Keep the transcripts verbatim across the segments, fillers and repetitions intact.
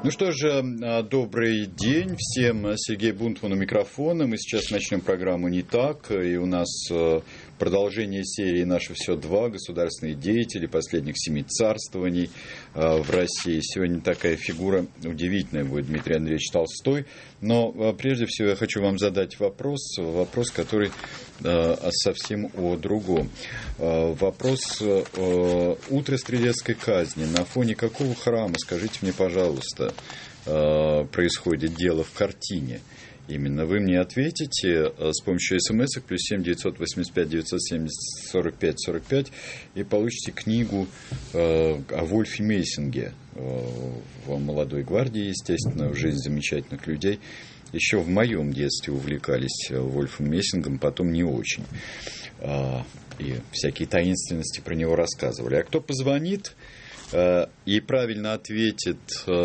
Ну что же, добрый день всем. Сергей Бунтман у микрофона. Мы сейчас начнем программу «Не так». И у нас продолжение серии «Наше все два. Государственные деятели последних семи царствований в России». Сегодня такая фигура удивительная будет, Дмитрий Андреевич Толстой. Но прежде всего я хочу вам задать вопрос, вопрос, который совсем о другом. Вопрос утра стрелецкой казни. На фоне какого храма, скажите мне, пожалуйста, происходит дело в картине? Именно вы мне ответите с помощью смс плюс семь девятьсот восемьдесят пять девятьсот семьдесят сорок пять сорок пять и получите книгу о Вольфе Мессинге в молодой гвардии, естественно, в жизнь замечательных людей. Еще в моем детстве увлекались Вольфом Мессингом, потом не очень. И всякие таинственности про него рассказывали. А кто позвонит и правильно ответит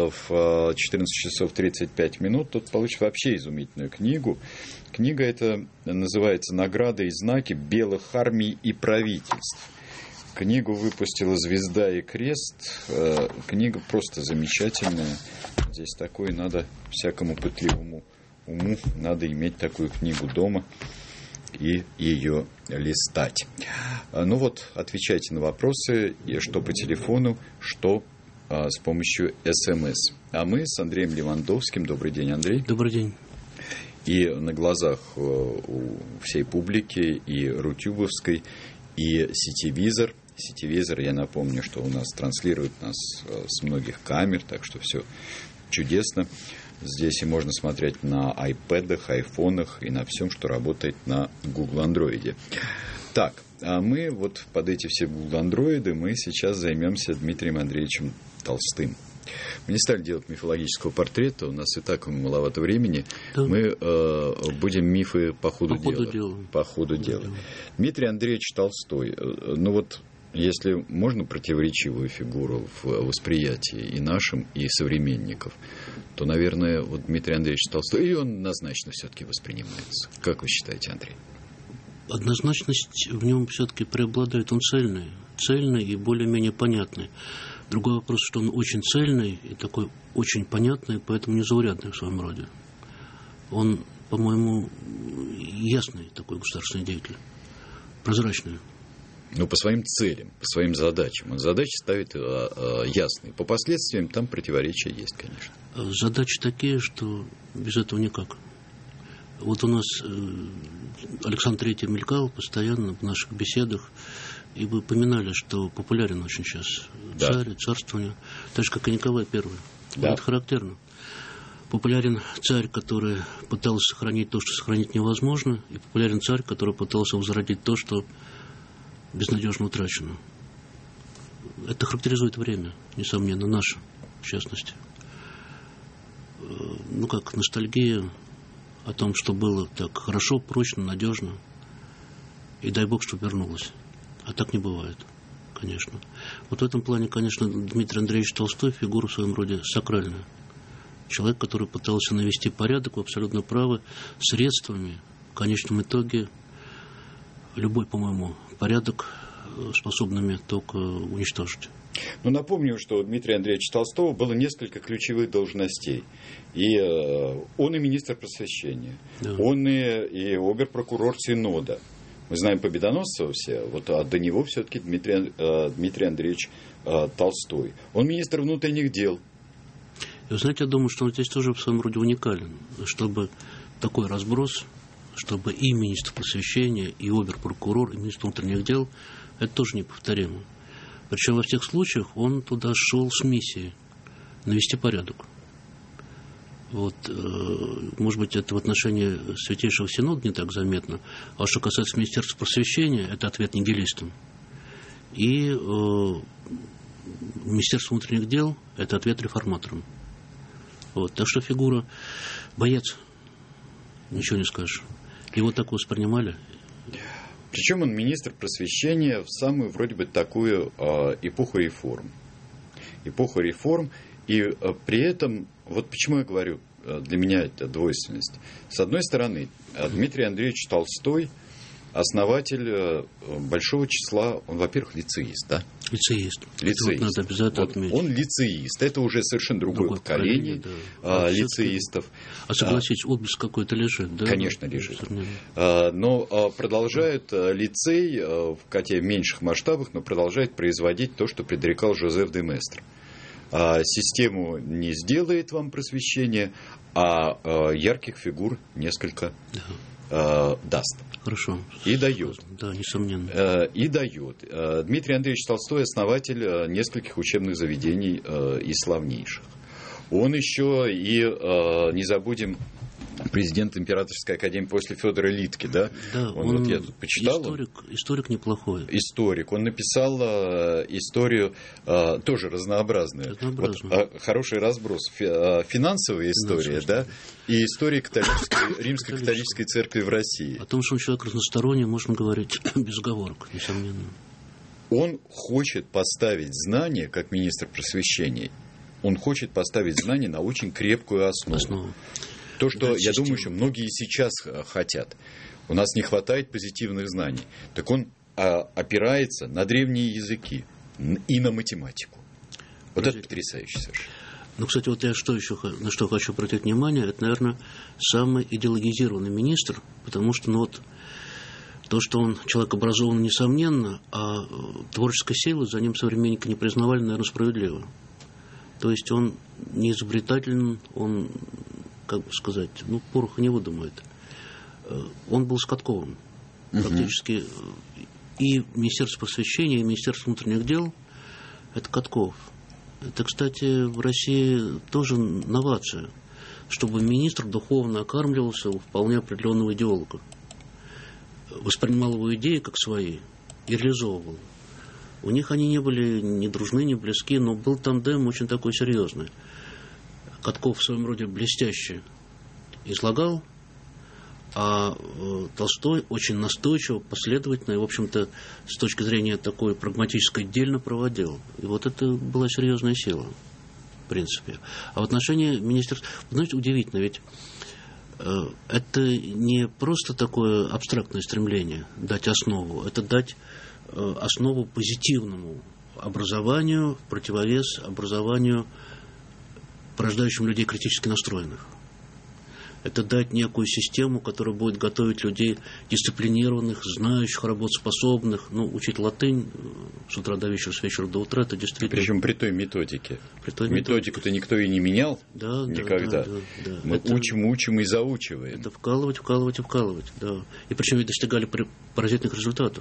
в четырнадцать часов тридцать пять минут, тот получит вообще изумительную книгу. Книга эта называется «Награды и знаки белых армий и правительств». Книгу выпустила «Звезда и крест». Книга просто замечательная. Здесь такое надо всякому пытливому уму, надо иметь такую книгу дома и ее листать. Ну вот, отвечайте на вопросы, что по телефону, что а, с помощью СМС. А мы с Андреем Левандовским. Добрый день, Андрей. Добрый день. И на глазах у всей публики, и Рутюбовской, и Сетевизор. Сетевизор, я напомню, что у нас транслирует нас с многих камер, так что все чудесно. Здесь и можно смотреть на айпэдах, айфонах и на всем, что работает на Google Android. Так, а мы вот под эти все Google Android мы сейчас займемся Дмитрием Андреевичем Толстым. Мы не стали делать мифологического портрета, у нас и так маловато времени. Да. Мы э, будем мифы по ходу, по ходу дела. дела. По ходу по дела. дела. Дмитрий Андреевич Толстой, ну вот, если можно противоречивую фигуру в восприятии и нашим, и современников, то, наверное, вот Дмитрий Андреевич Толстой, и он однозначно все-таки воспринимается. Как вы считаете, Андрей? Однозначность в нем все-таки преобладает. Он цельный. Цельный и более-менее понятный. Другой вопрос, что он очень цельный и такой очень понятный, поэтому незаурядный в своем роде. Он, по-моему, ясный такой государственный деятель. Прозрачный. Ну, по своим целям, по своим задачам. Он задачи ставит э, э, ясные. По последствиям там противоречия есть, конечно. Задачи такие, что без этого никак. Вот у нас э, Александр Третий мелькал постоянно в наших беседах, и вы упоминали, что популярен очень сейчас да. царь, царствование, так же, как и Николай Первый. Да. Это характерно. Популярен царь, который пытался сохранить то, что сохранить невозможно, и популярен царь, который пытался возродить то, что безнадежно утрачено. Это характеризует время, несомненно, наше, в частности. Ну, как ностальгия о том, что было так хорошо, прочно, надежно. И дай Бог, что вернулось. А так не бывает, конечно. Вот в этом плане, конечно, Дмитрий Андреевич Толстой фигура в своем роде сакральная. Человек, который пытался навести порядок, вы абсолютно правы, средствами, в конечном итоге, любой, по-моему, порядок способными только уничтожить. Ну, напомню, что у Дмитрия Андреевича Толстого было несколько ключевых должностей. И э, он и министр просвещения, да. он и, и обер-прокурор Синода. Мы знаем Победоносцева все, вот, а до него все-таки Дмитрий, э, Дмитрий Андреевич э, Толстой. Он министр внутренних дел. И вы знаете, я думаю, что он здесь тоже в своем роде уникален. Чтобы такой разброс, чтобы и министр просвещения, и обер-прокурор, и министр внутренних дел, это тоже неповторимо. Причем во всех случаях он туда шел с миссией навести порядок. Вот, может быть, это в отношении Святейшего Синода не так заметно, а что касается Министерства просвещения, это ответ нигилистам. И э, Министерство внутренних дел – это ответ реформаторам. Вот, так что фигура боец, ничего не скажешь. Его так воспринимали. Причем он министр просвещения в самую, вроде бы, такую э, эпоху реформ. Эпоху реформ. И э, при этом, вот почему я говорю, э, для меня это двойственность. С одной стороны, э, Дмитрий Андреевич Толстой, основатель э, большого числа, он, во-первых, лицеист, да? Лицеист. Лицеист. Это вот надо обязательно вот отметить. Он лицеист. Это уже совершенно другое, другое поколение, поколение да. а, лицеистов. А согласитесь, а, отблеск какой-то лежит, да? Конечно, лежит. А, но а, продолжает а, лицей, а, хотя в меньших масштабах, но продолжает производить то, что предрекал Жозеф де Местр. А, систему не сделает вам просвещение, а, а ярких фигур несколько да. а, даст. Хорошо. И дает. Да, несомненно. И дает. Дмитрий Андреевич Толстой — основатель нескольких учебных заведений и славнейших. Он еще и, не забудем, президент Императорской академии после Федора Литки, да? Да, он, он вот я тут почитал. Историк, историк неплохой. Историк. Он написал э, историю э, тоже разнообразную. разнообразную. Вот, хороший разброс. Финансовая история, да, и история католической, Римской католической церкви в России. О том, что он человек разносторонний, можно говорить без оговорок, несомненно. Он хочет поставить знания, как министр просвещения, он хочет поставить знания на очень крепкую основу. основу. То, что, я думаю, еще многие сейчас хотят. У нас не хватает позитивных знаний. Так он а, опирается на древние языки и на математику. Вот Подожди. Это потрясающе совершенно. Ну, кстати, вот я что еще, на что хочу обратить внимание, это, наверное, самый идеологизированный министр, потому что, ну вот, то, что он человек образованный, несомненно, а творческой силы за ним современники не признавали, наверное, справедливо. То есть он не изобретателен, он... как бы сказать, ну, пороха не выдумает. Он был с Катковым. Uh-huh. Практически и Министерство просвещения, и Министерство внутренних дел – это Катков. Это, кстати, в России тоже новация, чтобы министр духовно окармливался у вполне определенного идеолога. Воспринимал его идеи как свои и реализовывал. У них они не были ни дружны, ни близки, но был тандем очень такой серьезный. Катков в своем роде блестяще излагал, а э, Толстой очень настойчиво, последовательно и, в общем-то, с точки зрения такой прагматической, дельно проводил. И вот это была серьезная сила, в принципе. А в отношении министерства... Знаете, удивительно, ведь э, это не просто такое абстрактное стремление дать основу, это дать э, основу позитивному образованию, в противовес образованию, порождающим людей критически настроенных. Это дать некую систему, которая будет готовить людей дисциплинированных, знающих, работоспособных. Ну, учить латынь с утра до вечера, с вечера до утра, это действительно... Причем при той методике. При той Методику-то никто и не менял да, никогда. Да, да, да. Мы это, учим, учим и заучиваем. Это вкалывать, вкалывать и вкалывать, да. И причем ведь достигали поразительных результатов.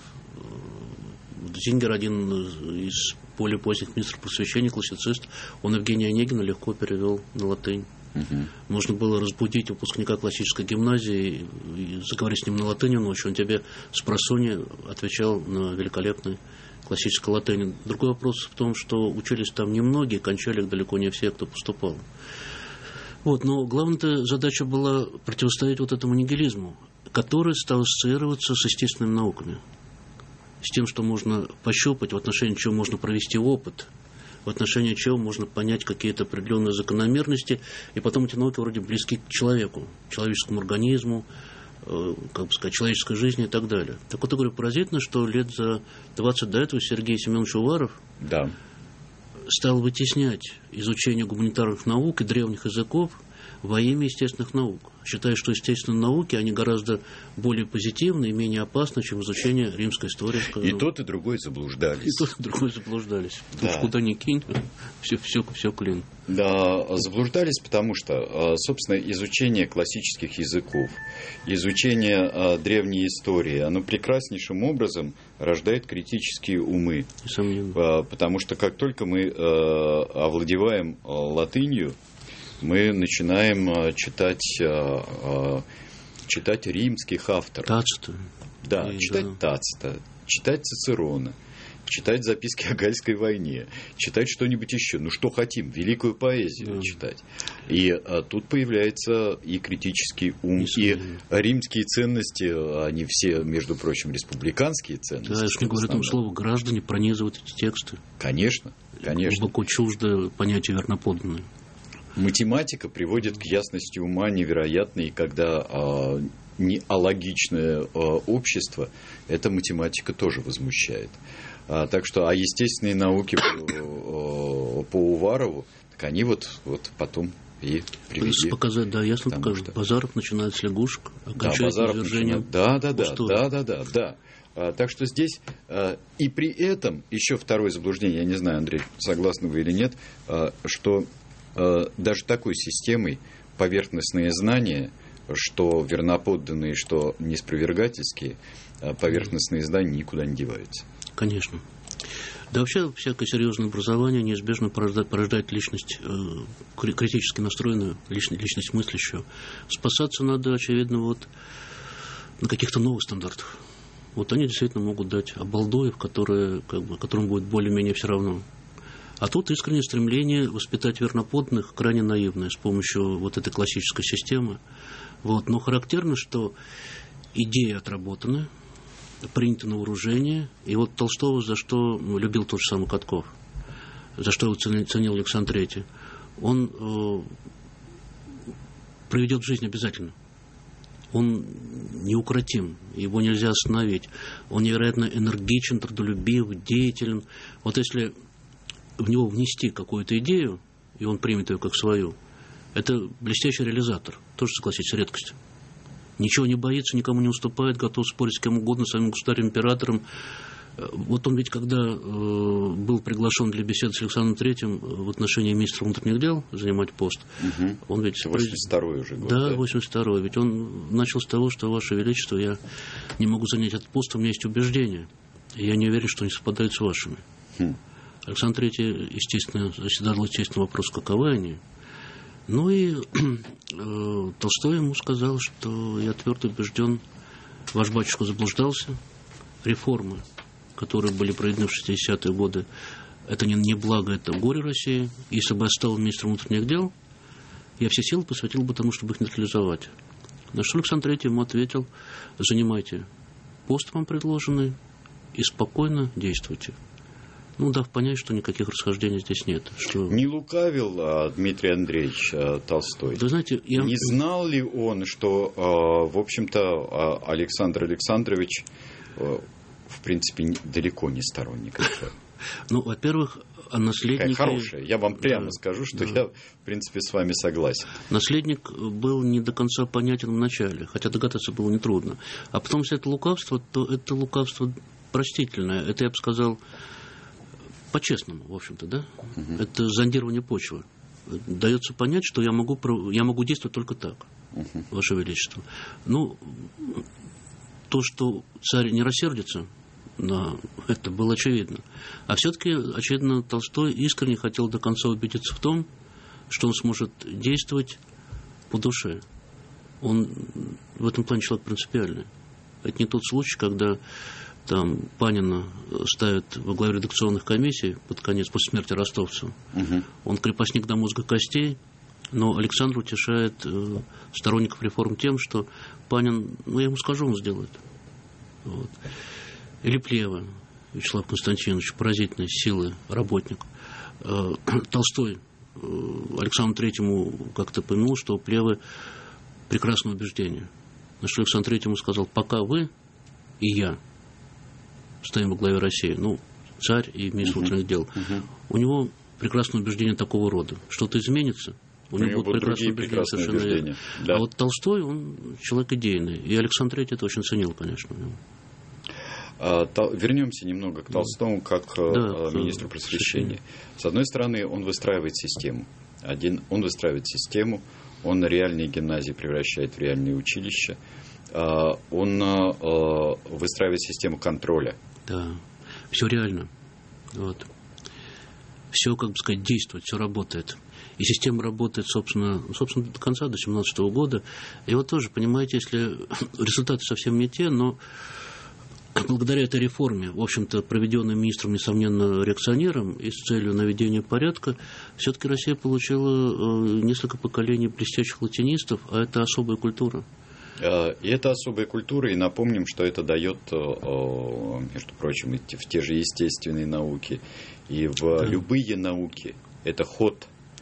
Зингер, один из более поздних министров просвещения, классицист, он Евгения Онегина легко перевел на латынь. Угу. Можно было разбудить выпускника классической гимназии и заговорить с ним на латыни ночью. Он тебе спросонья отвечал на великолепной классической латыни. Другой вопрос в том, что учились там немногие, кончали их далеко не все, кто поступал. Вот, но главная задача была противостоять вот этому нигилизму, который стал ассоциироваться с естественными науками. С тем, что можно пощупать, в отношении чего можно провести опыт, в отношении чего можно понять какие-то определенные закономерности, и потом эти науки вроде близки к человеку, человеческому организму, э, как бы сказать, человеческой жизни и так далее. Так вот, я говорю, поразительно, что лет за двадцать до этого Сергей Семенович Уваров да. стал вытеснять изучение гуманитарных наук и древних языков во имя естественных наук, считая, что естественные науки, они гораздо более позитивны и менее опасны, чем изучение римской истории. И тот, и другой заблуждались. И тот, и другой заблуждались. Да. Уж куда ни кинь, все, все, все клин. Да, заблуждались, потому что, собственно, изучение классических языков, изучение древней истории, оно прекраснейшим образом рождает критические умы. Несомненно. Потому что как только мы овладеваем латынью, мы начинаем читать, читать римских авторов. Тацита. Да, и, читать да. Тацита, читать Цицерона, читать записки о Гальской войне, читать что-нибудь еще. Ну, что хотим, великую поэзию да. читать. И а, тут появляется и критический ум, и римские ценности, они все, между прочим, республиканские ценности. Да, я же не говорю этому слову, граждане пронизывают эти тексты. Конечно, конечно. Глубоко чуждо понятие верноподданное. Математика приводит к ясности ума невероятной, когда а, не алогичное а, общество, эта математика тоже возмущает. А, так что, а естественные науки по, по Уварову, так они вот, вот потом и привели. Показать, да, ясно покажут. Что... Базаров начинает с лягушек, окончает да, извержением. Да, да, да, да, да, да, да. А, так что здесь а, и при этом еще второе заблуждение, я не знаю, Андрей, согласны вы или нет, а, что а, даже такой системой поверхностные знания, что верноподданные, что неспровергательские, а, поверхностные знания никуда не деваются. Конечно. Да вообще всякое серьезное образование неизбежно порождает, порождает личность э, критически настроенную, личность, личность мыслящую. Спасаться надо, очевидно, вот на каких-то новых стандартах. Вот они действительно могут дать обалдуев, которые, как бы, которым будет более-менее все равно. А тут искреннее стремление воспитать верноподданных крайне наивное с помощью вот этой классической системы. Вот. Но характерно, что идеи отработаны, принято на вооружение. И вот Толстого за что любил тот же самый Катков, за что его ценил Александр Третий, он э, проведет в жизнь обязательно. Он неукротим, его нельзя остановить. Он невероятно энергичен, трудолюбив, деятелен. Вот если в него внести какую-то идею, и он примет ее как свою, это блестящий реализатор. Тоже, согласитесь, редкость. Ничего не боится, никому не уступает, готов спорить с кем угодно, с самим государем, императором. Вот он ведь, когда э, был приглашен для беседы с Александром Третьим в отношении министра внутренних дел занимать пост, угу. он ведь... восемьдесят второй уже год. Да, восемьдесят второй. Ведь он начал с того, что, Ваше Величество, я не могу занять этот пост, у меня есть убеждения, и я не уверен, что они совпадают с вашими. Хм. Александр Третий, естественно, задал естественный вопрос, каковы они. Ну и э, Толстой ему сказал, что я твердо убежден, ваш батюшка заблуждался, реформы, которые были проведены в шестидесятые годы, это не, не благо, это горе России. Если бы я стал министром внутренних дел, я все силы посвятил бы тому, чтобы их нейтрализовать. На что Александр Третий ему ответил: занимайте пост вам предложенный и спокойно действуйте. Ну, дав понять, что никаких расхождений здесь нет. Что... Не лукавил а, Дмитрий Андреевич а, Толстой? Да, знаете, я... Не знал ли он, что, а, в общем-то, а, Александр Александрович, а, в принципе, далеко не сторонник этого? Ну, во-первых, о наследнике... Хорошая. Я вам прямо да, скажу, что да. я, в принципе, с вами согласен. Наследник был не до конца понятен в начале, хотя догадаться было нетрудно. А потом, если это лукавство, то это лукавство простительное. Это, я бы сказал... По-честному, в общем-то, да? Угу. Это зондирование почвы. Дается понять, что я могу, я могу действовать только так, угу. Ваше Величество. Ну, то, что царь не рассердится, на это было очевидно. А все-таки, очевидно, Толстой искренне хотел до конца убедиться в том, что он сможет действовать по душе. Он в этом плане человек принципиальный. Это не тот случай, когда... Там Панина ставят во главе редакционных комиссий под конец, после смерти ростовца. Угу. Он крепостник до мозга костей, но Александр утешает э, сторонников реформ тем, что Панин, ну, я ему скажу, он сделает. Вот. Или Плева Вячеслав Константинович, поразительной силы работник. Э, Толстой э, Александру Третьему как-то помянул, что у Плевы прекрасное убеждение. На что Александр Третьему сказал: пока вы и я стоим во главе России, ну, царь и министр внутренних uh-huh. дел, uh-huh. у него прекрасное убеждение такого рода. Что-то изменится, у, у него будут прекрасные убеждения, совершенно убеждения. Да. А вот Толстой, он человек идейный, и Александр Третий это очень ценил, конечно. А, то, вернемся немного к Толстому, как да, министру просвещения. С одной стороны, он выстраивает систему. Один, он выстраивает систему, он реальные гимназии превращает в реальные училища. Он выстраивает систему контроля. Да, все реально. Вот. Все, как бы сказать, действует, все работает. И система работает, собственно, собственно до конца, до семнадцатого года. И вот тоже, понимаете, если результаты совсем не те, но благодаря этой реформе, в общем-то, проведенной министром, несомненно, реакционером и с целью наведения порядка, все-таки Россия получила несколько поколений блестящих латинистов, а это особая культура. И это особая культура, и напомним, что это дает, между прочим, и в те же естественные науки, и в да. любые науки. Это ход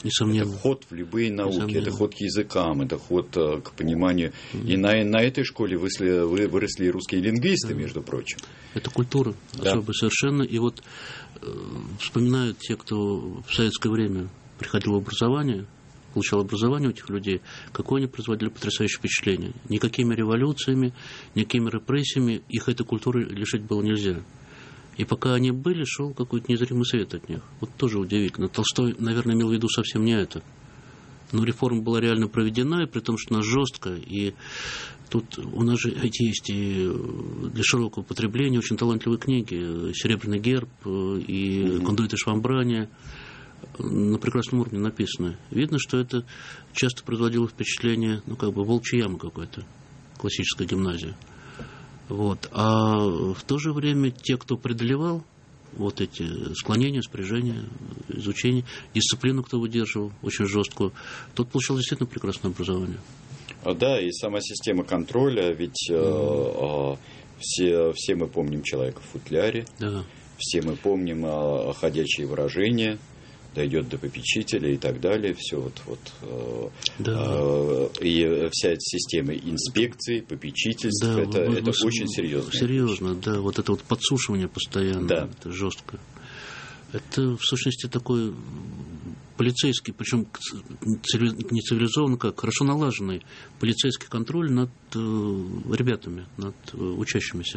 Несомненно. Это ход в любые науки, Несомненно. это ход к языкам, это ход к пониманию. Mm-hmm. И на, на этой школе выросли, выросли русские лингвисты, mm-hmm. между прочим. Это культура, да. Особая совершенно. И вот э, вспоминают те, кто в советское время приходил в образование, получал образование у этих людей, какое они производили потрясающее впечатление. Никакими революциями, никакими репрессиями их этой культуры лишить было нельзя. И пока они были, шел какой-то незримый свет от них. Вот тоже удивительно. Толстой, наверное, имел в виду совсем не это. Но реформа была реально проведена, и при том, что она жесткая. И тут у нас же есть и для широкого потребления очень талантливые книги. «Серебряный герб» и mm-hmm. «Кондуиты Швамбрания» на прекрасном уровне написаны. Видно, что это часто производило впечатление, ну, как бы волчья яма какой-то, классическая гимназия. Вот. А в то же время те, кто преодолевал вот эти склонения, спряжения, изучение, дисциплину, кто выдерживал очень жесткую, тот получал действительно прекрасное образование. Да, и сама система контроля, ведь mm. э, э, все, все мы помним человека в футляре, да. все мы помним э, ходячие выражения, дойдет до попечителя и так далее, все вот, вот да. э, и вся эта система инспекций, попечительств, да, это, вы, это вы, очень серьезно. Серьезно, да, вот это вот подсушивание постоянно, да. это жестко. Это, в сущности, такой полицейский, причем не цивилизованный, как хорошо налаженный полицейский контроль над э, ребятами, над э, учащимися.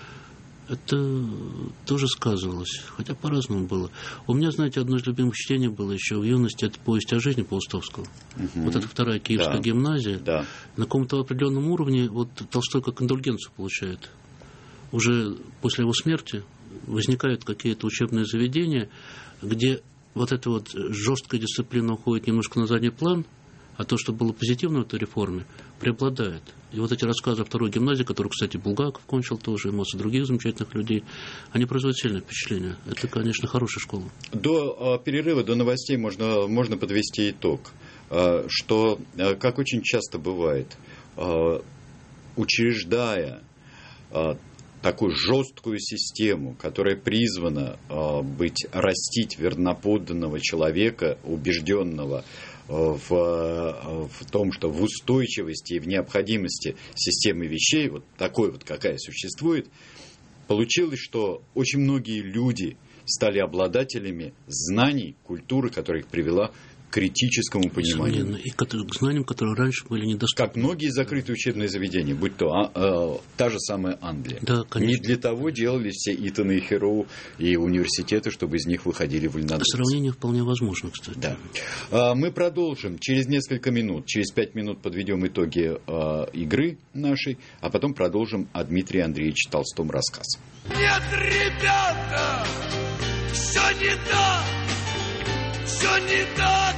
Это тоже сказывалось, хотя по-разному было. У меня, знаете, одно из любимых чтений было еще в юности, это «Повесть о жизни» Паустовского. Угу. Вот это вторая Киевская да. гимназия. Да. На каком-то определенном уровне вот Толстой как индульгенцию получает. Уже после его смерти возникают какие-то учебные заведения, где вот эта вот жесткая дисциплина уходит немножко на задний план, а то, что было позитивно в этой реформе, преобладает. И вот эти рассказы о второй гимназии, которую, кстати, Булгаков кончил тоже, и масса других замечательных людей, они производят сильное впечатление. Это, конечно, хорошая школа. До э, перерыва, до новостей можно, можно подвести итог, э, что, э, как очень часто бывает, э, учреждая э, такую жесткую систему, которая призвана э, быть, растить верноподданного человека, убежденного В, в том, что в устойчивости и в необходимости системы вещей, вот такой вот, какая существует, получилось, что очень многие люди стали обладателями знаний, культуры, которая их привела к критическому пониманию. Несомненно. И к знаниям, которые раньше были недоступны. Как многие закрытые учебные заведения, будь то а, а, та же самая Англия. Да, не для того делали все Итоны и Хэроу и университеты, чтобы из них выходили вольнодумцы. Сравнение вполне возможно, кстати. Да. А, мы продолжим через несколько минут. Через пять минут подведем итоги а, игры нашей, а потом продолжим о Дмитрии Андреевиче Толстом рассказ. Нет, ребята, все не так. Все не так,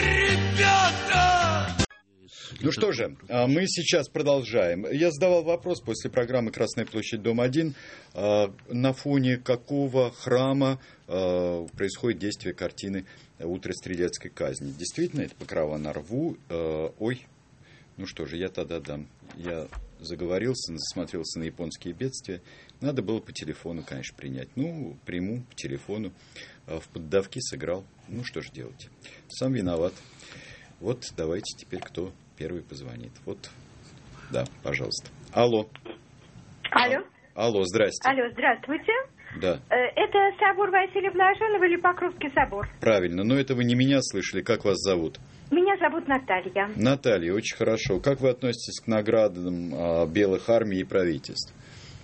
ребята! Ну что же, мы сейчас продолжаем. Я задавал вопрос после программы «Красная площадь, дом один», на фоне какого храма происходит действие картины «Утро стрелецкой казни». Действительно, это Покрова на рву. Ой, ну что же, я тогда дам. Я заговорился, засмотрелся на японские бедствия. Надо было по телефону, конечно, принять. Ну, приму по телефону. В поддавки сыграл. Ну, что же делать? Сам виноват. Вот давайте теперь кто первый позвонит. Вот, да, пожалуйста. Алло. Алло. Алло, здрасте. Алло, здравствуйте. Да. Это собор Василия Блаженного или Покровский собор? Правильно, но это вы не меня слышали. Как вас зовут? Меня зовут Наталья. Наталья, очень хорошо. Как вы относитесь к наградам а, белых армий и правительств?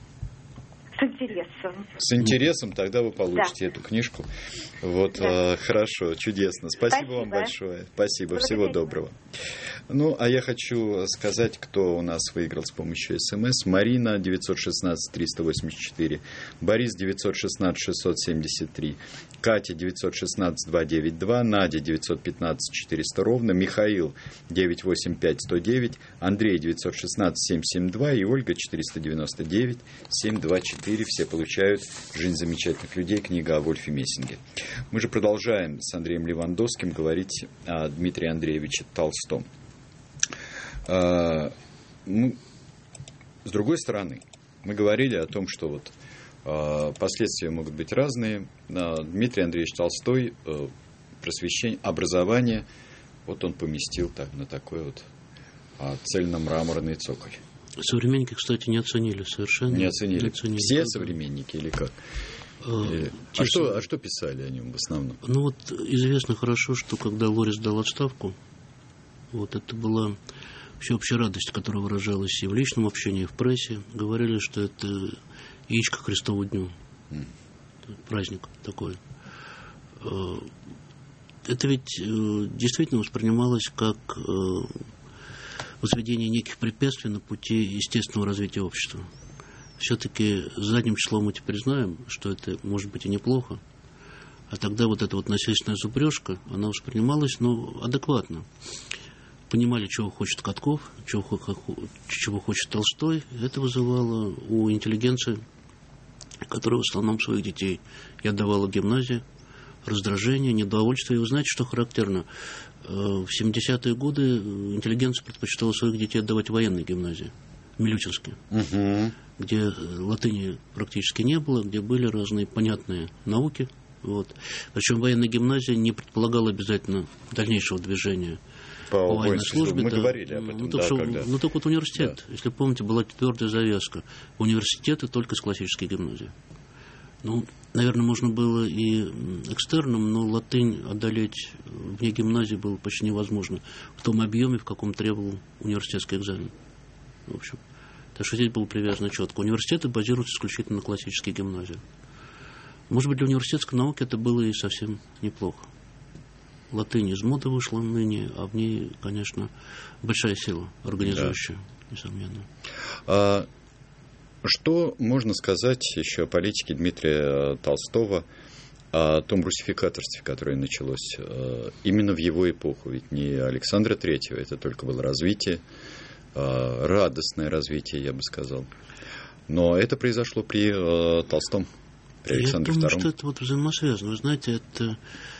С интересом. С интересом, тогда вы получите да. эту книжку. Вот, да. э, хорошо, чудесно. Спасибо, Спасибо вам большое. Спасибо, Благодарю. Всего доброго. Ну, а я хочу сказать, кто у нас выиграл с помощью СМС. Марина, девятьсот шестнадцать триста восемьдесят четыре. Борис, девятьсот шестнадцать шестьсот семьдесят три. Катя, девятьсот шестнадцать двести девяносто два. Надя, девятьсот пятнадцать четыреста ровно. Михаил, девятьсот восемьдесят пять сто девять. Андрей, девятьсот шестнадцать семьсот семьдесят два. И Ольга, четыреста девяносто девять семьсот двадцать четыре. Все получают «Жизнь замечательных людей», книга о Вольфе Мессинге. Мы же продолжаем с Андреем Левандовским говорить о Дмитрии Андреевиче Толстом. С другой стороны, мы говорили о том, что вот последствия могут быть разные. Дмитрий Андреевич Толстой просвещение, образование, вот он поместил так, на такой вот а, цельно-мраморный цоколь. Современники, кстати, не оценили совершенно. Не оценили. Не оценили. Все современники или как? Или... А, что, а что писали о нем в основном? Ну вот известно хорошо, что когда Лорис дал отставку, вот это была всеобщая радость, которая выражалась и в личном общении, и в прессе. Говорили, что это яичко Христову дню. Mm. Праздник такой. Это ведь действительно воспринималось как возведение неких препятствий на пути естественного развития общества. Все-таки задним числом мы теперь знаем, что это может быть и неплохо. А тогда вот эта вот насильственная зубрежка, она воспринималась, ну, адекватно. Понимали, чего хочет Катков, чего, чего хочет Толстой. Это вызывало у интеллигенции, которая в основном своих детей и отдавала в гимназии, раздражение, недовольство. И вы знаете, что характерно? В семидесятые годы интеллигенция предпочитала своих детей отдавать в военные гимназии, милютинские, угу. где латыни практически не было, где были разные понятные науки. Вот. Причем военная гимназия не предполагала обязательно дальнейшего движения по, по военной службе. Мы да. говорили об этом. Ну, да, только, когда... ну, только вот университет, да. Если помните, была твердая завязка. Университеты только с классической гимназией. Ну, наверное, можно было и экстерном, но латынь одолеть вне гимназии было почти невозможно в том объеме, в каком требовал университетский экзамен. В общем, так что здесь было привязано четко. Университеты базируются исключительно на классической гимназии. Может быть, для университетской науки это было и совсем неплохо. Латынь из моды вышла ныне, а в ней, конечно, большая сила организующая, да. Несомненно. А... Что можно сказать еще о политике Дмитрия Толстого, о том русификаторстве, которое началось именно в его эпоху? Ведь не Александра Третьего, это только было развитие, радостное развитие, я бы сказал. Но это произошло при Толстом, при Александре Втором. Я думаю, что это вот взаимосвязано. Вы знаете, это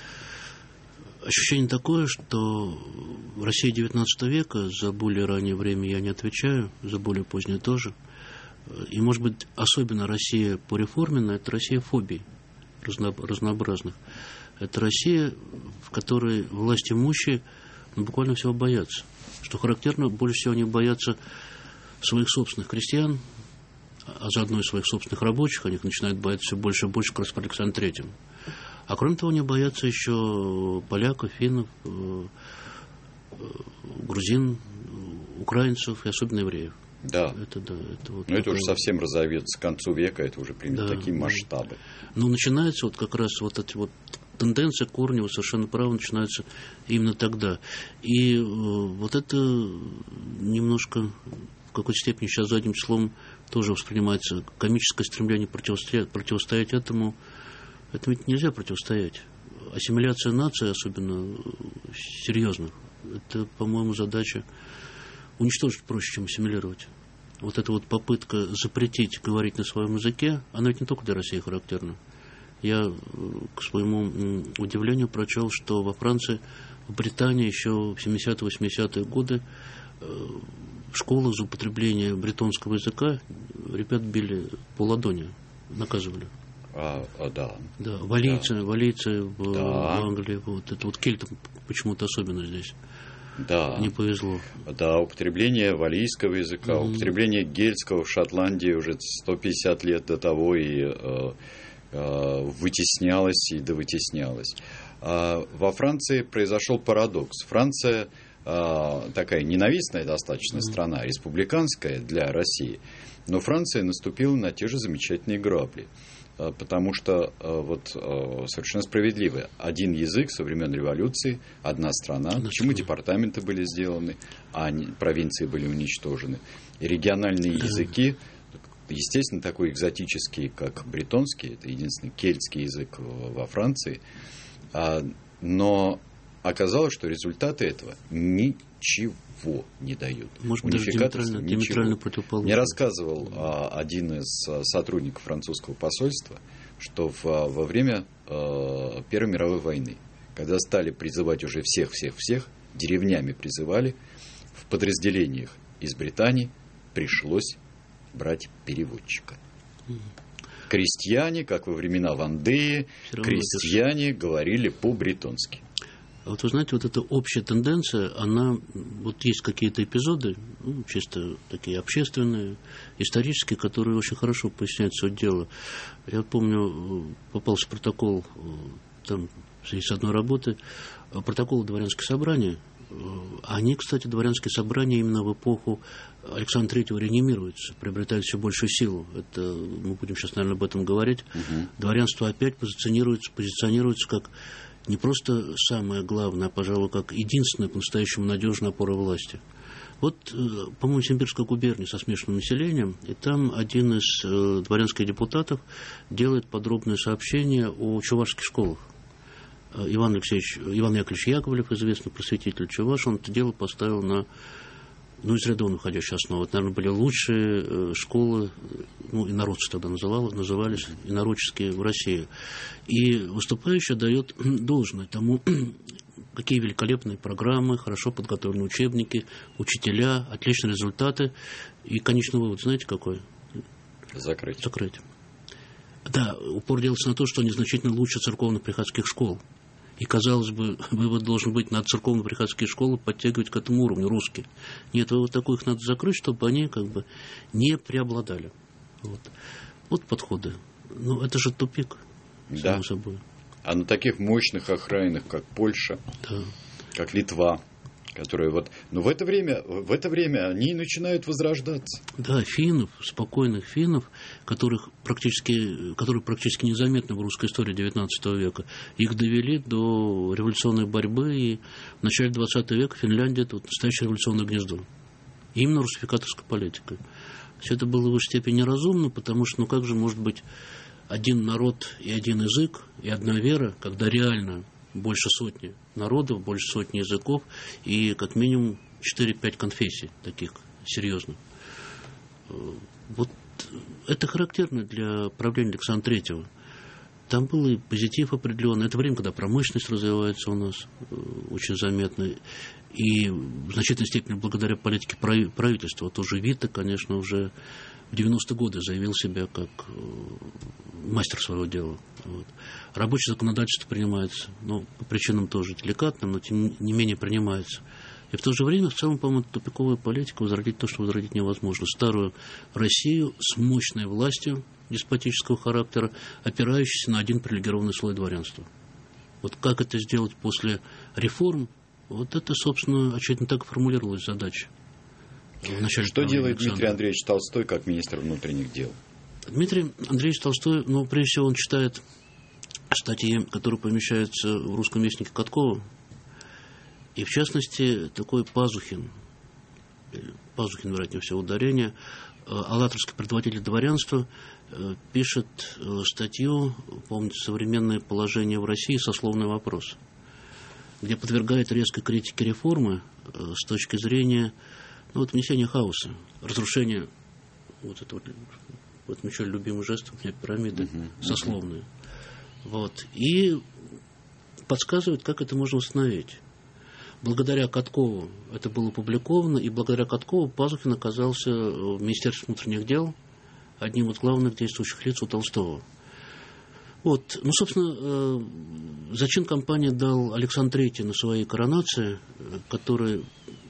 ощущение такое, что в России девятнадцатого века, за более раннее время я не отвечаю, за более позднее тоже. И, может быть, особенно Россия пореформенная, это Россия фобий разнообразных. Это Россия, в которой власть имущие ну, буквально всего боятся. Что характерно, больше всего они боятся своих собственных крестьян, а заодно и своих собственных рабочих. Они начинают бояться все больше и больше как раз при Александре Третьем. А кроме того, они боятся еще поляков, финнов, грузин, украинцев и особенно евреев. Да. Это, да, это вот Но это такое... уже совсем разовьется к концу века, это уже примет да, такие масштабы. Ну, начинается вот как раз вот эти вот тенденция Корнева, совершенно право, начинается именно тогда. И э, вот это немножко в какой-то степени сейчас задним числом тоже воспринимается комическое стремление противостоять, противостоять этому. Этому ведь нельзя противостоять. Ассимиляция нации, особенно серьезных, это, по-моему, задача уничтожить проще, чем ассимилировать. Вот эта вот попытка запретить говорить на своем языке, она ведь не только для России характерна. Я, к своему удивлению, прочел, что во Франции, в Британии еще в семидесятые-восьмидесятые годы в школах за употребление бретонского языка ребят били по ладони, наказывали. А, а, да. Да, валийцы, да. валийцы в, да. в Англии, вот это вот кельтам почему-то особенно здесь. Да. Не повезло. Да, употребление валийского языка, mm-hmm. употребление гельского в Шотландии уже сто пятьдесят лет до того и э, э, вытеснялось и довытеснялось. А во Франции произошел парадокс. Франция э, такая ненавистная достаточно mm-hmm. страна, республиканская для России, но Франция наступила на те же замечательные грабли. Потому что вот, совершенно справедливо. Один язык со времен революции, одна страна. Одна Почему страна. Департаменты были сделаны, а провинции были уничтожены. И региональные да. языки, естественно, такой экзотический, как бретонский, это единственный кельтский язык во Франции. Но оказалось, что результаты этого ничего не дают. Может быть, даже диаметрально, диаметрально противоположно. Мне рассказывал а, один из сотрудников французского посольства, что в, во время а, Первой мировой войны, когда стали призывать уже всех-всех-всех, деревнями призывали, в подразделениях из Британии пришлось брать переводчика. Mm. Крестьяне, как во времена Вандеи, крестьяне говорили по-бретонски. Вот вы знаете, вот эта общая тенденция, она, вот есть какие-то эпизоды, ну, чисто такие общественные, исторические, которые очень хорошо поясняют суть дела. Я помню, попался протокол, там, в связи с одной работой, протокол дворянских собраний. Они, кстати, дворянские собрания именно в эпоху Александра Третьего реанимируются, приобретают все большую силу. Это, мы будем сейчас, наверное, об этом говорить. Угу. Дворянство опять позиционируется, позиционируется как не просто самое главное, а, пожалуй, как единственная по-настоящему надежная опора власти. Вот, по-моему, Симбирская губерния со смешанным населением, и там один из э, дворянских депутатов делает подробное сообщение о чувашских школах. Иван Алексеевич, Иван Яковлевич Яковлев, известный просветитель Чуваш, он это дело поставил на, ну, из ряда выходящей основы. Это, наверное, были лучшие э, школы, ну, инородцы тогда называли, назывались, инородческие в России. И выступающий дает должное тому, какие великолепные программы, хорошо подготовленные учебники, учителя, отличные результаты. И конечный вывод, знаете, какой? Закрыть. Закрыть. Да, упор делается на то, что они значительно лучше церковно-приходских школ. И, казалось бы, вывод должен быть, надо церковно-приходские школы подтягивать к этому уровню, русские. Нет, вот такой их надо закрыть, чтобы они как бы не преобладали. Вот, вот подходы. Ну, это же тупик, да. Само собой. А на таких мощных окраинах, как Польша, да. как Литва, которые вот... Но в это время, в это время они начинают возрождаться. Да, финнов, спокойных финнов, которых практически, которые практически незаметны в русской истории девятнадцатого века, их довели до революционной борьбы, и в начале двадцатого века Финляндия – это вот настоящее революционное гнездо. И именно русификаторской политикой. Все это было в высшей степени неразумно, потому что, ну как же может быть один народ и один язык, и одна вера, когда реально больше сотни народов, больше сотни языков и как минимум четыре-пять конфессий таких серьезных. Вот это характерно для правления Александра Третьего. Там был и позитив определенный. Это время, когда промышленность развивается у нас очень заметно. И в значительной степени благодаря политике правительства. Вот уже Вита, конечно, уже в девяностые годы заявил себя как мастер своего дела. Вот. Рабочее законодательство принимается, ну, по причинам тоже деликатным, но тем не менее принимается. И в то же время, в целом, по-моему, тупиковая политика возродить то, что возродить невозможно. Старую Россию с мощной властью деспотического характера, опирающейся на один привилегированный слой дворянства. Вот как это сделать после реформ, вот это, собственно, очевидно, так и формулировалась задача. Что делает Дмитрий Андреевич Толстой как министр внутренних дел? Дмитрий Андреевич Толстой, ну, прежде всего, он читает статьи, которые помещаются в русском вестнике Каткова, и, в частности, такой Пазухин, Пазухин, вероятнее всего, ударение, аллаторский предводитель дворянства, пишет статью, помните, «Современное положение в России. Сословный вопрос», где подвергает резкой критике реформы с точки зрения, ну, вот, внесения хаоса, разрушения вот этого, вот мой любимый жест у меня пирамиды uh-huh, uh-huh. сословные. Вот. И подсказывает, как это можно установить. Благодаря Каткову это было опубликовано, и благодаря Каткову Пазухин оказался в Министерстве внутренних дел одним из главных действующих лиц у Толстого. Вот. Ну, собственно, зачин кампании дал Александр Третий на своей коронации, который,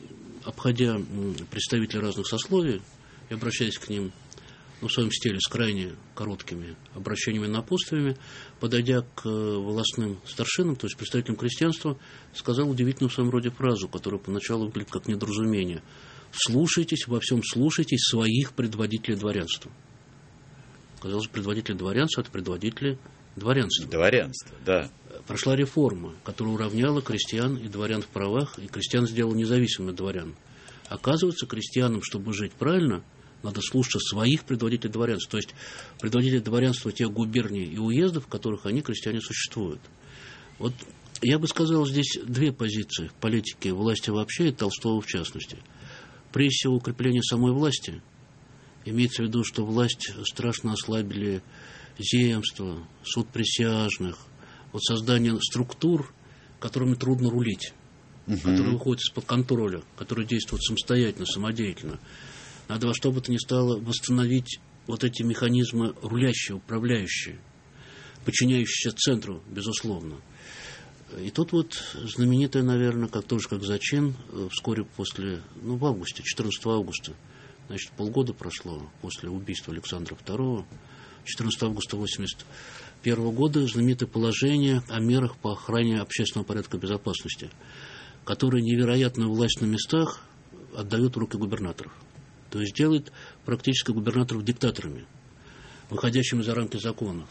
обходя представителей разных сословий и обращаясь к ним, ну, в своем стиле с крайне короткими обращениями и напутствиями, подойдя к волостным старшинам, то есть представителям крестьянства, сказал удивительную в своем роде фразу, которая поначалу выглядит как недоразумение: «Слушайтесь, во всем слушайтесь своих предводителей дворянства». Казалось, предводители дворянства – это предводители дворянства. Дворянство, да. Прошла реформа, которая уравняла крестьян и дворян в правах, и крестьян сделала независимыми от дворян. Оказывается, крестьянам, чтобы жить правильно, надо слушаться своих предводителей дворянства, то есть предводителей дворянства тех губерний и уездов, в которых они, крестьяне, существуют. Вот я бы сказал, здесь две позиции в политике власти вообще и Толстого в частности. Прежде всего, укрепление самой власти. Имеется в виду, что власть страшно ослабили земство, суд присяжных, вот создание структур, которыми трудно рулить, угу. которые выходят из-под контроля, которые действуют самостоятельно, самодеятельно. Надо во что бы то ни стало восстановить вот эти механизмы рулящие, управляющие, подчиняющиеся центру, безусловно. И тут вот знаменитая, наверное, как тоже как зачин, вскоре после, ну, в августе, четырнадцатого августа, значит, полгода прошло после убийства Александра второго, четырнадцатого августа восемьдесят первого года, знаменитое положение о мерах по охране общественного порядка и безопасности, которое невероятную власть на местах отдает в руки губернаторов. То есть делает практически губернаторов диктаторами, выходящими за рамки законов.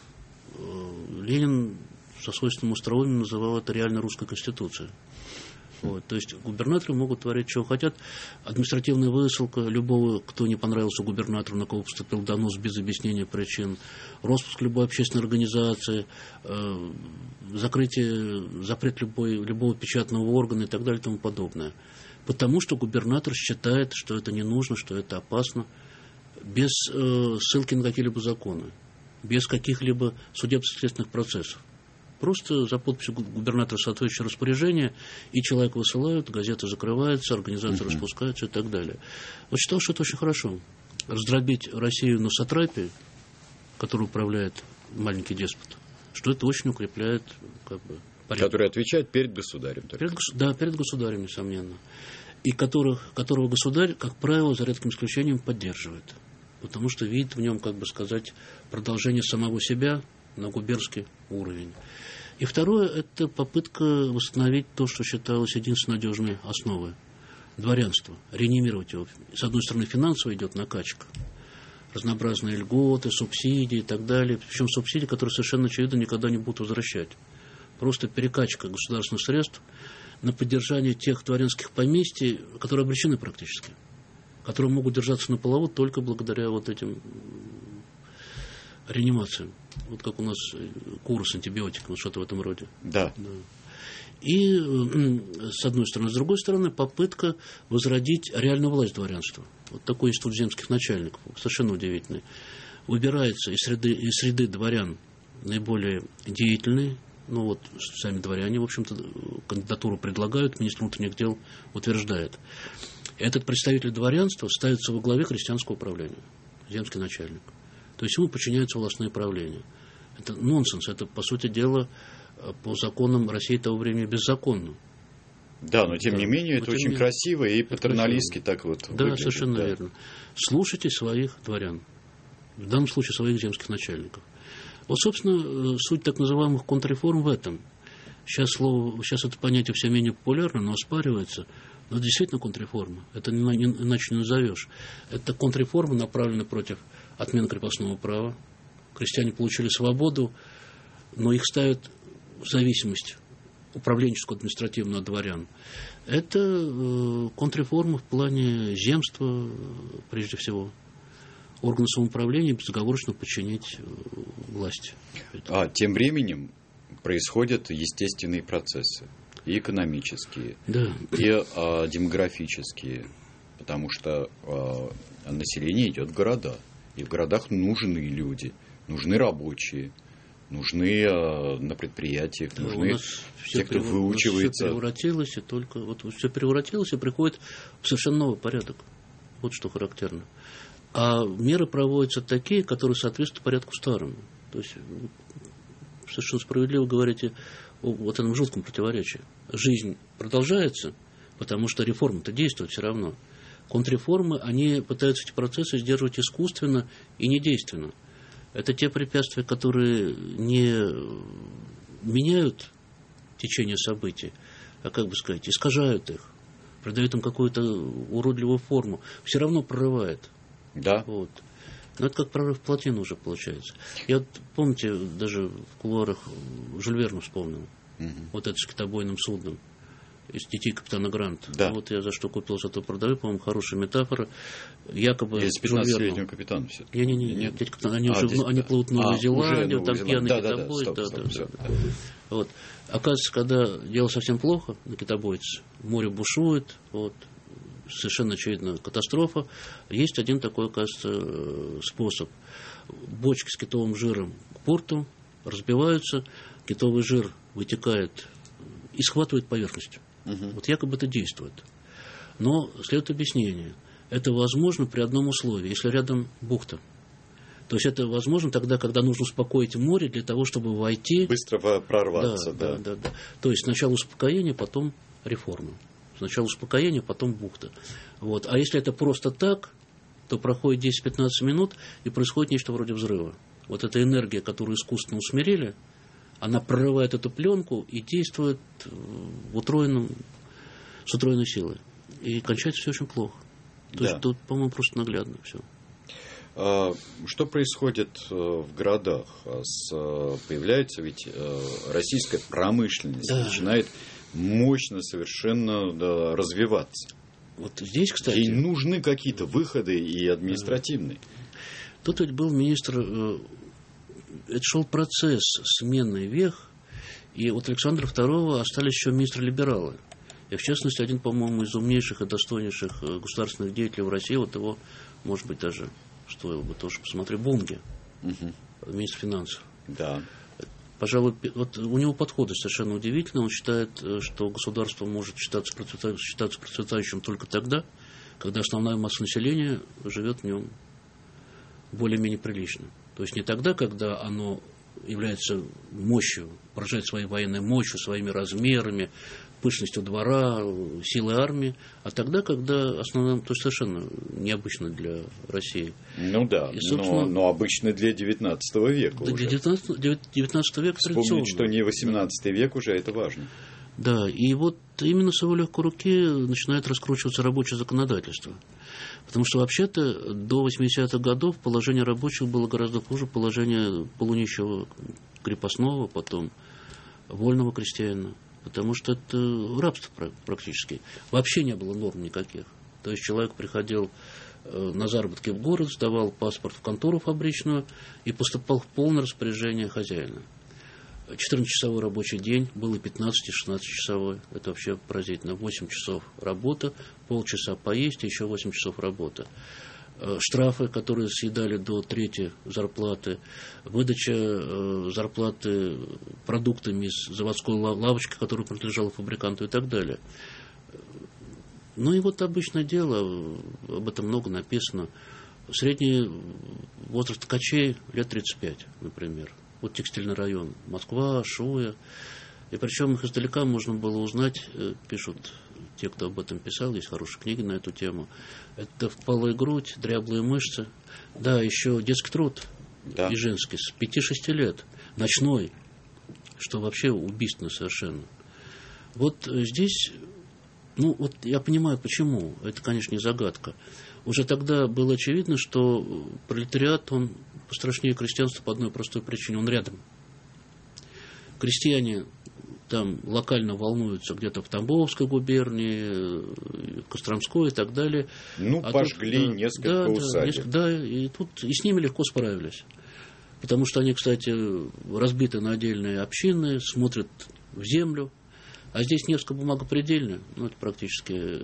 Ленин со свойственным остроумием называл это реально русской конституцией. Вот. То есть губернаторы могут творить, что хотят. Административная высылка любого, кто не понравился губернатору, на кого поступил донос без объяснения причин, распуск любой общественной организации, э, закрытие, запрет любой, любого печатного органа и так далее и тому подобное. Потому что губернатор считает, что это не нужно, что это опасно, без э, ссылки на какие-либо законы, без каких-либо судебно-следственных процессов. Просто за подписью губернатора соответствующее распоряжение, и человека высылают, газета закрывается, организация uh-huh. распускается и так далее. Вот считал, что это очень хорошо. Раздробить Россию на сатрапии, которой управляет маленький деспот, что это очень укрепляет как бы, порядок. Который отвечает перед государем. Перед, да, перед государем, несомненно. И которых, которого государь, как правило, за редким исключением поддерживает. Потому что видит в нем, как бы сказать, продолжение самого себя на губернский уровень. И второе, это попытка восстановить то, что считалось единственной надежной основой дворянства, реанимировать его. С одной стороны, финансово идет накачка, разнообразные льготы, субсидии и так далее. Причем субсидии, которые совершенно очевидно никогда не будут возвращать. Просто перекачка государственных средств на поддержание тех дворянских поместий, которые обречены практически, которые могут держаться на плаву только благодаря вот этим реанимациям. Вот как у нас куры с антибиотиками, что-то в этом роде. Да. да. И с одной стороны. С другой стороны, попытка возродить реальную власть дворянства. Вот такой институт земских начальников, совершенно удивительный. Выбирается из среды, из среды дворян наиболее деятельные. Ну вот сами дворяне, в общем-то, кандидатуру предлагают, министр внутренних дел утверждает. Этот представитель дворянства ставится во главе крестьянского управления, земский начальник. То есть ему подчиняется властное правление. Это нонсенс, это, по сути дела, по законам России того времени беззаконно. Да, но тем да. не менее, это очень менее... красиво и патерналистски так вот Да, выглядит. совершенно да. верно. Слушайте своих дворян, в данном случае своих земских начальников. Вот, собственно, суть так называемых контрреформ в этом. Сейчас, слово, сейчас это понятие все менее популярно, но оспаривается. Но это действительно контрреформа. Это иначе не назовешь. Это контрреформа, направленная против отмены крепостного права. Крестьяне получили свободу, но их ставят в зависимость управленческую, административную от дворян. Это э, контрреформа в плане земства, прежде всего. Органы самоуправления безоговорочно подчинить э, власти. А тем временем происходят естественные процессы. И экономические, да. и а, демографические. Потому что а, население идет в города. И в городах нужны люди, нужны рабочие, нужны а, на предприятиях, да, нужны те, кто прев... выучивается. Все превратилось, и только вот все превратилось и приходит в совершенно новый порядок. Вот что характерно. А меры проводятся такие, которые соответствуют порядку старому. То есть, совершенно справедливо говорите о вот этом жутком противоречии. Жизнь продолжается, потому что реформы-то действуют все равно. Контрреформы, они пытаются эти процессы сдерживать искусственно и недейственно. Это те препятствия, которые не меняют течение событий, а, как бы сказать, искажают их, придают им какую-то уродливую форму. Все равно прорывает. Да. Вот. Но это как прорыв плотины уже получается. Я, помните, даже в кулуарах Жюль Верна вспомнил. Угу. Вот это с китобойным судном из детей капитана Гранта. Да. Вот я за что купил, зато продаю, по-моему, хорошая метафора. Якобы из пятнадцатилетнего капитана все-таки. Не-не-не, нет, дети капитана, они, а, уже, здесь... они плывут в Новую а, Зеландию, там пьяный да, китобой. Да, да, да, стоп, да, стоп, да, да. Вот. Оказывается, когда дело совсем плохо на китобойце, море бушует, вот, совершенно очевидно катастрофа, есть один такой, оказывается, способ. Бочки с китовым жиром к порту разбиваются, китовый жир вытекает и схватывает поверхность. Угу. Вот якобы это действует. Но следует объяснение. Это возможно при одном условии, если рядом бухта. То есть это возможно тогда, когда нужно успокоить море для того, чтобы войти... Быстро прорваться, да. Да, да, да, да. То есть сначала успокоение, потом реформа. Сначала успокоение, потом бухта. Вот. А если это просто так, то проходит десять-пятнадцать минут, и происходит нечто вроде взрыва. Вот эта энергия, которую искусственно усмирили, она прорывает эту пленку и действует в утроенном, с утроенной силой. И кончается все очень плохо. То да. есть тут, по-моему, просто наглядно все. Что происходит в городах? Появляется ведь российская промышленность, да. начинает мощно совершенно да, развиваться. Вот здесь, кстати... Ей нужны какие-то выходы и административные. Тут ведь был министр... Это шел процесс смены вех, и от Александра второго остались еще министры-либералы. И, в частности, один, по-моему, из умнейших и достойнейших государственных деятелей в России, вот его, может быть, даже стоило бы тоже посмотреть, Бунге, угу. министр финансов. Да. Пожалуй, вот у него подходы совершенно удивительные. Он считает, что государство может считаться, процвета... считаться процветающим только тогда, когда основная масса населения живет в нем более-менее прилично. То есть не тогда, когда оно является мощью, поражает своей военной мощью, своими размерами, пышностью двора, силой армии, а тогда, когда основном, то есть совершенно необычно для России. Ну да, и, но, но обычно для девятнадцатого века для уже. девятнадцатого века традиционно. Вспомнить, что не восемнадцатый век уже, это важно. Да, и вот именно с его легкой руки начинает раскручиваться рабочее законодательство. Потому что вообще-то до восьмидесятых годов положение рабочих было гораздо хуже положения полунищего крепостного, потом вольного крестьянина. Потому что это рабство практически. Вообще не было норм никаких. То есть человек приходил на заработки в город, сдавал паспорт в контору фабричную и поступал в полное распоряжение хозяина. четырнадцатичасовой рабочий день, был и пятнадцати-шестнадцатичасовой. Это вообще поразительно. восемь часов работа, полчаса поесть, и еще восемь часов работа. Штрафы, которые съедали до трети зарплаты, выдача зарплаты продуктами из заводской лавочки, которая принадлежала фабриканту и так далее. Ну и вот обычное дело, об этом много написано. Средний возраст ткачей лет тридцать пять, например. Вот текстильный район, Москва, Шуя. И причем их издалека можно было узнать, пишут те, кто об этом писал, есть хорошие книги на эту тему. Это впалая грудь, дряблые мышцы. Да, еще детский труд да. и женский с пяти-шести лет. Ночной, что вообще убийственно совершенно. Вот здесь, ну вот я понимаю, почему. Это, конечно, не загадка. Уже тогда было очевидно, что пролетариат, он пострашнее крестьянства по одной простой причине. Он рядом. Крестьяне там локально волнуются где-то в Тамбовской губернии, Костромской и так далее. Ну, а пожгли тут, несколько да, усадеб. Да, несколько, да, и тут и с ними легко справились. Потому что они, кстати, разбиты на отдельные общины, смотрят в землю. А здесь Невская бумагопредельная, ну, это практически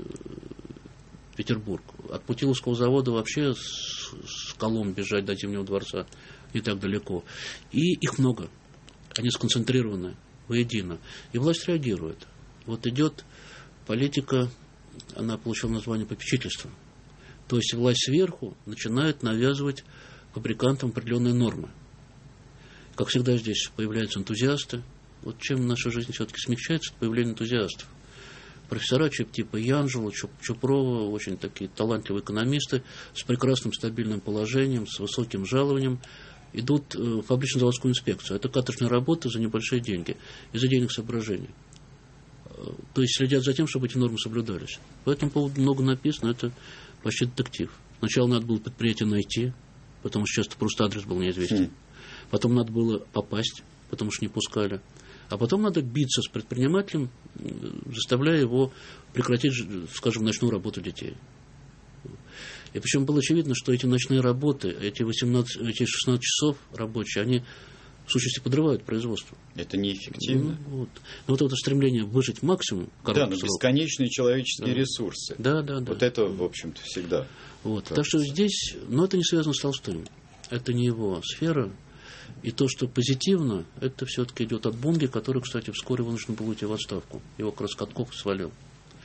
Петербург. От Путиловского завода вообще с, с Колом бежать до Зимнего дворца не так далеко. И их много. Они сконцентрированы воедино. И власть реагирует. Вот идет политика, она получила название попечительства. То есть власть сверху начинает навязывать фабрикантам определенные нормы. Как всегда здесь появляются энтузиасты. Вот чем наша жизнь все-таки смягчается, это появление энтузиастов. Профессора типа Янжела, Чупрова, очень такие талантливые экономисты с прекрасным стабильным положением, с высоким жалованием, идут в фабрично-заводскую инспекцию. Это каторжная работа за небольшие деньги, из идейных соображений. То есть следят за тем, чтобы эти нормы соблюдались. По этому поводу много написано, это почти детектив. Сначала надо было предприятие найти, потому что часто просто адрес был неизвестен. Mm. Потом надо было попасть, потому что не пускали. А потом надо биться с предпринимателем, заставляя его прекратить, скажем, ночную работу детей. И причем было очевидно, что эти ночные работы, эти, восемнадцать, эти шестнадцать часов рабочие, они в сущности подрывают производство. Это неэффективно. Ну, вот. Но вот это стремление выжить максимум. Да, но бесконечные человеческие да. ресурсы. Да, да, да. Вот это, в общем-то, всегда. Вот. Так что здесь, но это не связано с Толстым. Это не его сфера. И то, что позитивно, это все-таки идет от Бунги, который, кстати, вскоре вынужден был уйти в отставку. Его как раз Катков свалил.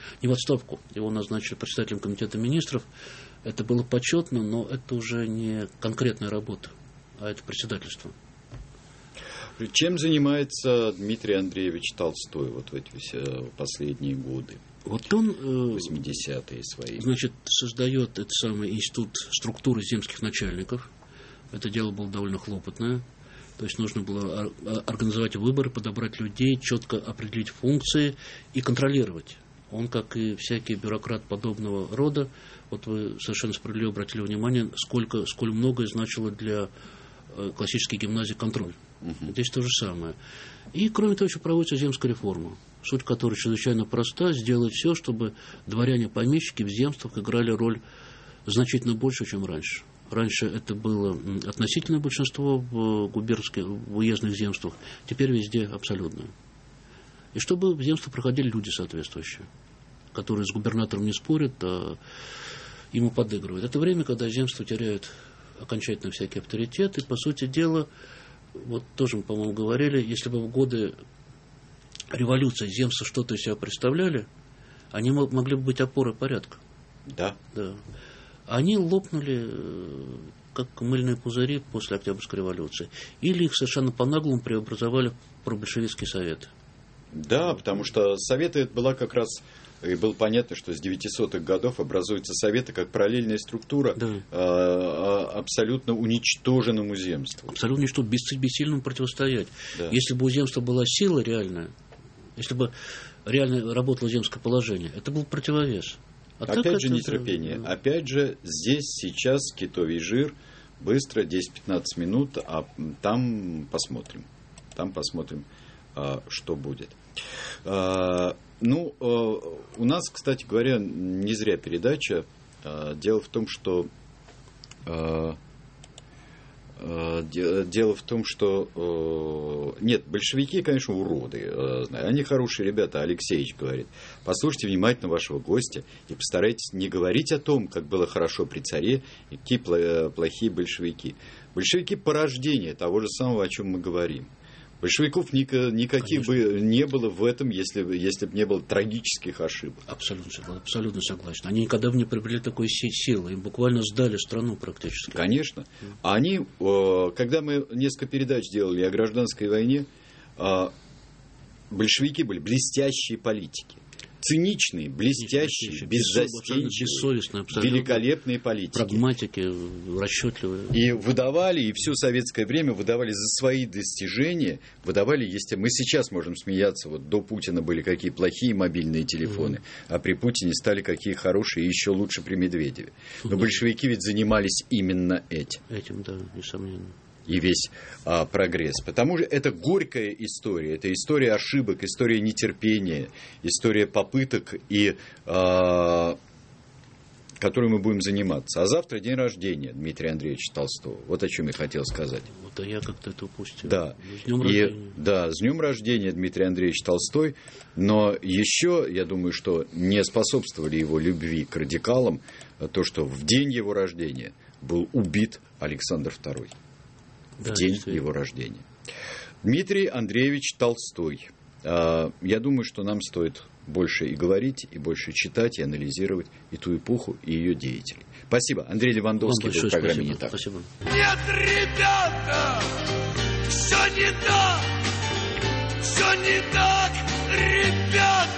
не в отставку, его назначили председателем комитета министров. Это было почетно, но это уже не конкретная работа, а это председательство. Чем занимается Дмитрий Андреевич Толстой вот в эти все последние годы? Вот он, восьмидесятые свои. Значит, создает этот самый институт структуры земских начальников. Это дело было довольно хлопотное. То есть нужно было организовать выборы, подобрать людей, четко определить функции и контролировать. Он, как и всякий бюрократ подобного рода, вот вы совершенно справедливо обратили внимание, сколько, сколь многое значило для классической гимназии контроль. Uh-huh. Здесь то же самое. И, кроме того, еще проводится земская реформа, суть которой чрезвычайно проста: сделать все, чтобы дворяне-помещики в земствах играли роль значительно больше, чем раньше. Раньше это было относительное большинство в губернских, в уездных земствах, теперь везде абсолютное. И чтобы в земство проходили люди соответствующие, которые с губернатором не спорят, а ему подыгрывают. Это время, когда земства теряют окончательно всякий авторитет, и, по сути дела, вот тоже мы, по-моему, говорили, если бы в годы революции земства что-то из себя представляли, они могли бы быть опорой порядка. Да. Да. Они лопнули, как мыльные пузыри после Октябрьской революции. Или их совершенно по-наглому преобразовали в пробольшевистские советы. Да, потому что советы это была как раз, и было понятно, что с девятисотых годов образуются советы как параллельная структура, да, а, абсолютно уничтоженному земству. Абсолютно уничтоженному, бессильному противостоять. Да. Если бы у земства была сила реальная, если бы реально работало земское положение, это был противовес. А Опять же нетерпение. Да. Опять же здесь, сейчас китовий жир, быстро, десять-пятнадцать минут, а там посмотрим. Там посмотрим, что будет. Ну, у нас, кстати говоря, не зря передача. Дело в том, что Дело в том, что... Нет, большевики, конечно, уроды. Они хорошие ребята, Алексеевич говорит. Послушайте внимательно вашего гостя и постарайтесь не говорить о том, как было хорошо при царе и какие плохие большевики. Большевики – порождение того же самого, о чем мы говорим. Большевиков никаких Конечно. бы не было в этом, если, если бы не было трагических ошибок. Абсолютно, абсолютно согласен. Они никогда бы не приобрели такой силы. Им буквально сдали страну практически. Конечно. А они, когда мы несколько передач делали о гражданской войне, большевики были блестящие политики. Циничные, блестящие, беззастенчивые, великолепные политики. Прагматики, расчетливые. И выдавали, и все советское время выдавали за свои достижения, выдавали, если мы сейчас можем смеяться, вот до Путина были какие плохие мобильные телефоны, mm-hmm. а при Путине стали какие хорошие, и еще лучше при Медведеве. Но mm-hmm. большевики ведь занимались именно этим. Этим, да, несомненно. И весь а, прогресс. Потому что это горькая история, это история ошибок, история нетерпения, история попыток, и, а, которой мы будем заниматься. А завтра день рождения Дмитрия Андреевича Толстого. Вот о чем я хотел сказать. Вот, а я как-то это упустил. Да. С днем и, рождения. Да, с днем рождения Дмитрий Андреевич Толстой. Но еще, я думаю, что не способствовали его любви к радикалам то, что в день его рождения был убит Александр Второй. В да, день его рождения. Дмитрий Андреевич Толстой. Я думаю, что нам стоит больше и говорить, и больше читать, и анализировать и ту эпоху, и ее деятелей. Спасибо. Андрей Левандовский был в программе спасибо. «Не так». Спасибо. Нет, ребята, все не так, все не так, ребята.